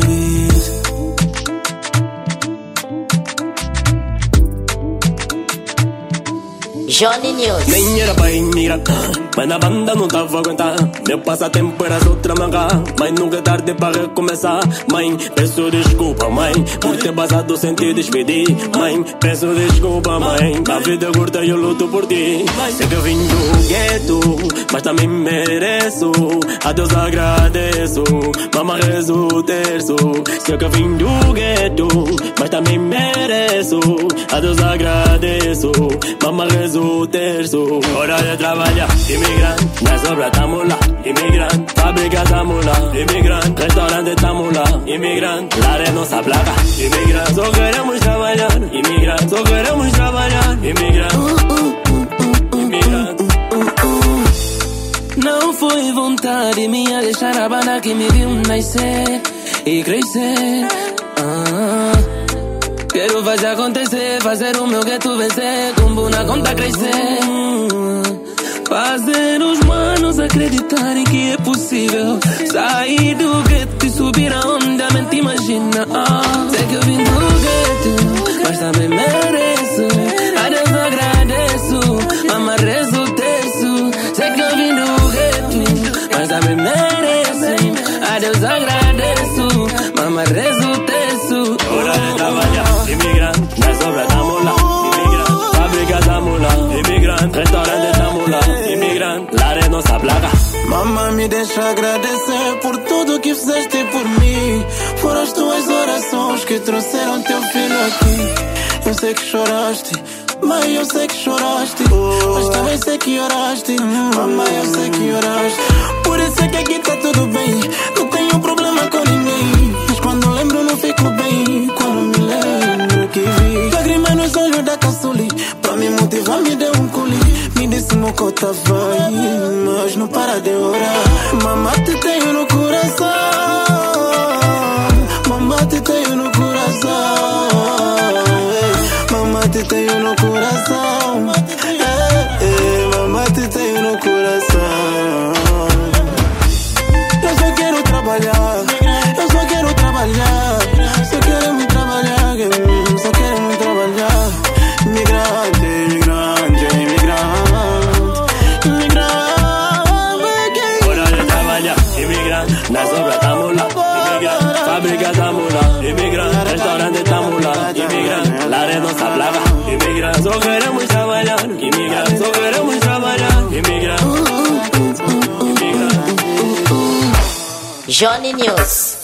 vida. Johnny News. Nem era pra emigrar, mas na banda não tava a aguentar. Meu passatempo era só tramancar, mas nunca é tarde para recomeçar. Mãe, peço desculpa, mãe, por ter passado sem te despedir. Mãe, peço desculpa, mãe, a vida é curta e eu luto por ti. Sei que eu vim do gueto, mas também mereço. A Deus agradeço, mama rezo o terço. Sei que eu vim do gueto, mas também mereço. A Deus agradeço, mama rezo o terço. Hora de trabalhar, imigrante, na sobra tamo lá, imigrante, fábrica tamo lá, imigrante, restaurante tamo lá, imigrante, lá é nossa placa, imigrante, só queremos trabalhar, imigrante, só queremos trabalhar, imigrante, imigrante. Não foi vontade minha deixar a banda que me viu nascer e crescer. Quero fazer acontecer, fazer o meu gueto vencer, tumbo na conta crescer. Fazer os manos acreditarem que é possível sair do gueto e subir aonde a mente imagina. Sei que eu vim do gueto, mas também mereço. A Deus agradeço, mama rezo o terço. Sei que eu vim do gueto, mas também mereço. A Deus agradeço, mama rezo o terço. Hora de trabalhar, imigrante, na sobra tamo lá, imigrante, fábrica tamo lá, imigrante, restaurante tamo lá, imigrante, lá é nossa placa. Mamãe, me deixa agradecer por tudo que fizeste por mim. Foram as tuas orações que trouxeram teu filho aqui. Eu sei que choraste, mãe, eu sei que choraste, mas também sei que oraste. Mamãe, eu sei que oraste. Por isso é que aqui tá tudo bem, não tenho problema com ninguém. Mas quando lembro não fico bem, quando me lembro que vi lágrimas nos olhos da caçuli. Pra me motivar me deu um culi, me disse mocota vai, mas não para de orar. Mamãe, te tenho no coração, mamãe, te tenho no coração, mamãe, te tenho no coração, mamãe, te tenho no coração. Eu só quero trabalhar, eu só quero trabalhar, só quero me trabalhar, só quero me trabalhar. Imigrante, imigrante, imigrante, imigrante. Hora de trabalhar, imigrante, na sobra tamo lá, imigrante, fábrica tamo lá, imigrante, restaurante tamo lá, imigrante, lá é nossa placa, imigrante, só queremos trabalhar, imigrante, só queremos trabalhar, imigrante, imigrante. Johnny News.